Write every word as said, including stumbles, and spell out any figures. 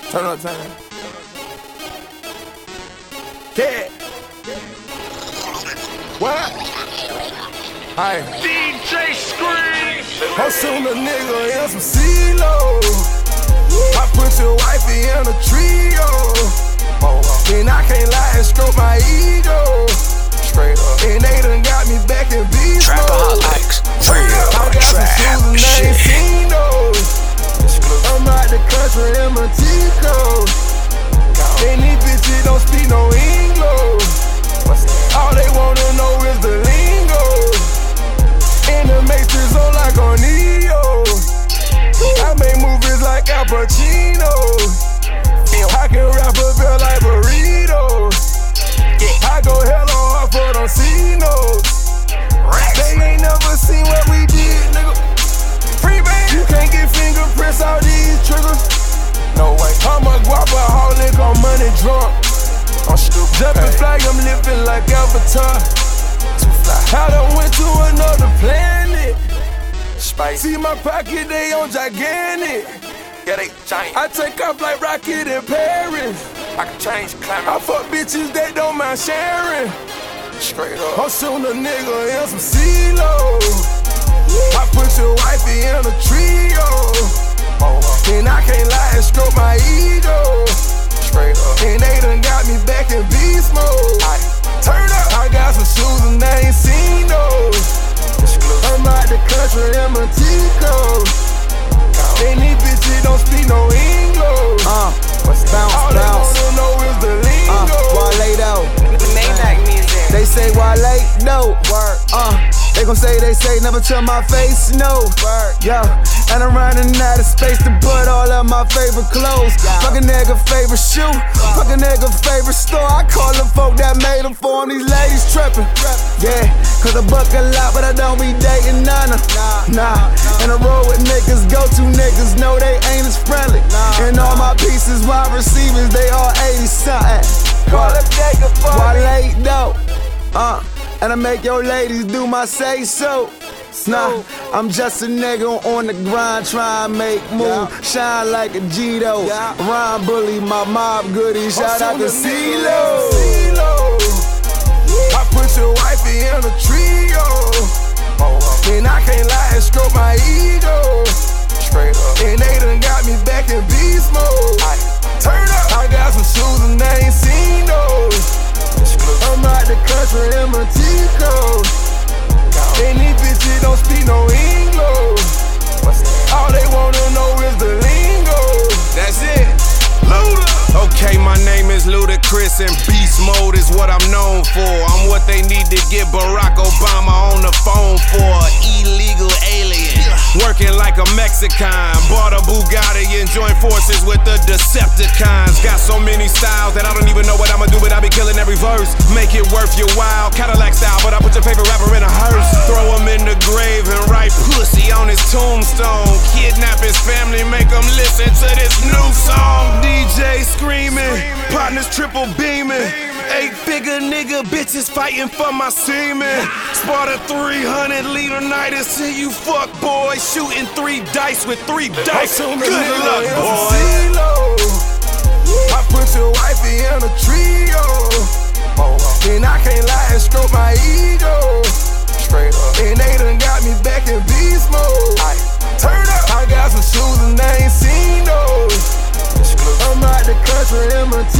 Turn up, turn up. Yeah. What? Aye. D J Scream. I'm soon a nigga in some C-Lo. I put your wifey in a trio. And I can't lie and stroke my ego. Straight up. And they done got me back in beast mode. Trapaholics, real I got trap some shoes and I ain't shit. seen those. I'm out the country in Montego. And these bitches don't speak no English. All they wanna know is the lingo. In the Matrix on like on Neo. I make movies like Al Pacino. I can rap a bill like burritos. I go hella hard for them C-Notes. They ain't never seen what we did, nigga. Free band. You can't get fingerprints out these triggers. No way. I'm a guapaholic, I'm money drunk. I'm stupid. Jumping flag, I'm living like Avatar. Too fly. I done went to another planet. Spice. See my pocket, they on gigantic. Yeah, they giant. I take off like Rocket in Paris. I can change climate. I fuck bitches that don't mind sharing. Straight up. I'm soon a nigga in some C-Lo. I put your wifey in a trio. And I can't lie and stroke my ego. Straight up. And they done got me back in beast mode. Aye. Turn up. I got some shoes and I ain't seen those. I'm out the country in Montego. And these bitches don't speak no English. Uh, bounce, All they bounce. wanna know is the lingo. Uh, Wale though. Maybach music. They say Wale, no. Word. Uh, they gon' say, they say, never to my face, no. Word. Yeah, and I'm running out of space to put all of my favorite clothes. Yeah. Fuck a nigga favorite shoe, fuck a nigga favorite store. I call them folk that made them for 'em, these ladies trippin'. Yeah, cause I buck a lot, but I don't be dating none of. Nah, and I roll with niggas, go to niggas, know they ain't as friendly. And all my pieces, wide receivers, they all eighty something. Call a nigga for me. Wale though, uh, and I make your ladies do my say so. Nah, I'm just a nigga on the grind, tryna make moves, shine like a G though. Rhyme bully, my mob goodie, shout out to C-Lo. I put your wifey in a trio. And I can't lie and stroke my ego. Straight up. And they done got me back in beast mode. Turn up. I got some shoes and I ain't seen those. I'm out the country in Montego. And these bitches don't speak no English. All they wanna know is the lingo. That's it. Luda. Okay, my name is Ludacris and beast mode is what I'm known for. I'm what they need to get Barack Obama on the phone for. Illegal alien, working like a Mexican. Bought a Bugatti and joined forces with the Decepticons. Got so many styles that I don't even know what I'ma do, but I be killing every verse. Make it worth your while, Cadillac style, but I put your favorite rapper in a hearse. Throw him in the grave and write pussy on his tombstone. Kidnap his family, make them listen to this new song. D J screaming, partners triple beaming. Eight figure nigga bitches fighting for my semen. Sparta three hundred liter night until you fuck boys. Shooting three dice with three dice. Good luck, boy. I put your wifey in a trio. And I can't lie and stroke my ego. Straight up. And they done got me back in beast mode. Turn up. I got some shoes and I ain't seen those. I'm out the country in Montego.